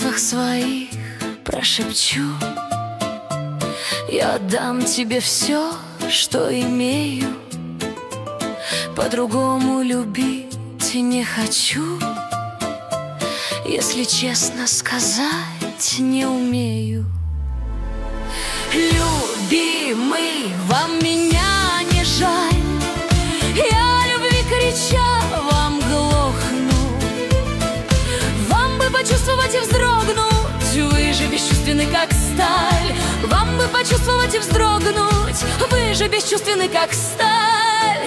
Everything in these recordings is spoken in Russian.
чувствах своих прошепчу: я отдам тебе все, что имею. По-другому любить не хочу, если честно сказать, не умею. Любимый, вам меня не жаль, я любви крича вам глохну. Вам бы почувствовать и вздрогнуть, вы же бесчувственны, как сталь. Вам бы почувствовать и вздрогнуть, вы же бесчувственны, как сталь.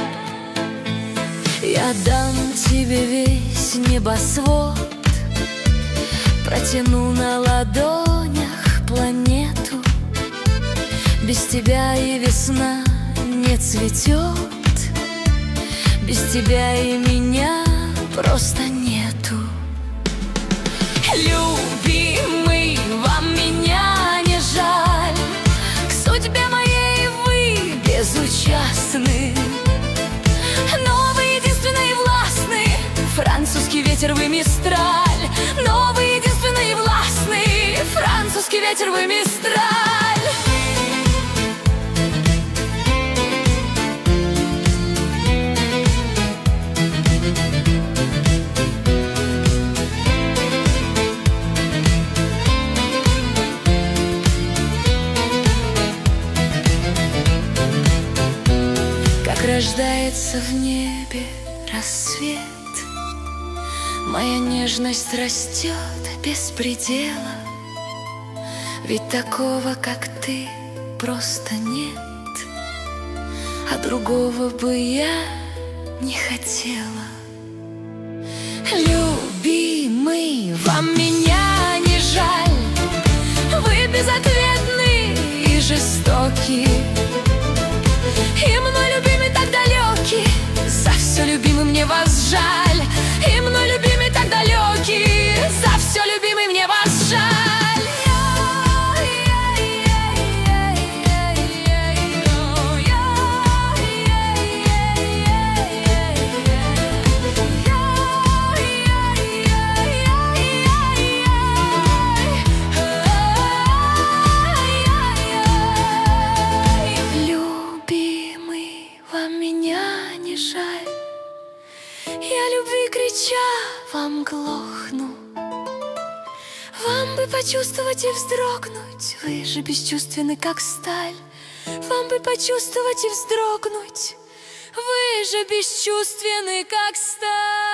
Я дам тебе весь небосвод, протяну на ладонях планету. Без тебя и весна не цветет, без тебя и меня просто нету. Любимый, вам меня не жаль, к судьбе моей вы безучастны. Но вы единственный и властный, французский ветер вы мистраль. Но вы единственный и властный, французский ветер вы мистраль. Рождается в небе рассвет, моя нежность растет без предела. Ведь такого, как ты, просто нет, а другого бы я не хотела. Любимый, вам меня не жаль, вы безответны и жестоки. И мной любимый так далекий, за все любимый мне вас жаль. И мной любимый так далекий, за все любимый мне вас жаль. Я любви крича вам глохну. Вам бы почувствовать и вздрогнуть, вы же бесчувственны, как сталь. Вам бы почувствовать и вздрогнуть, вы же бесчувственны, как сталь.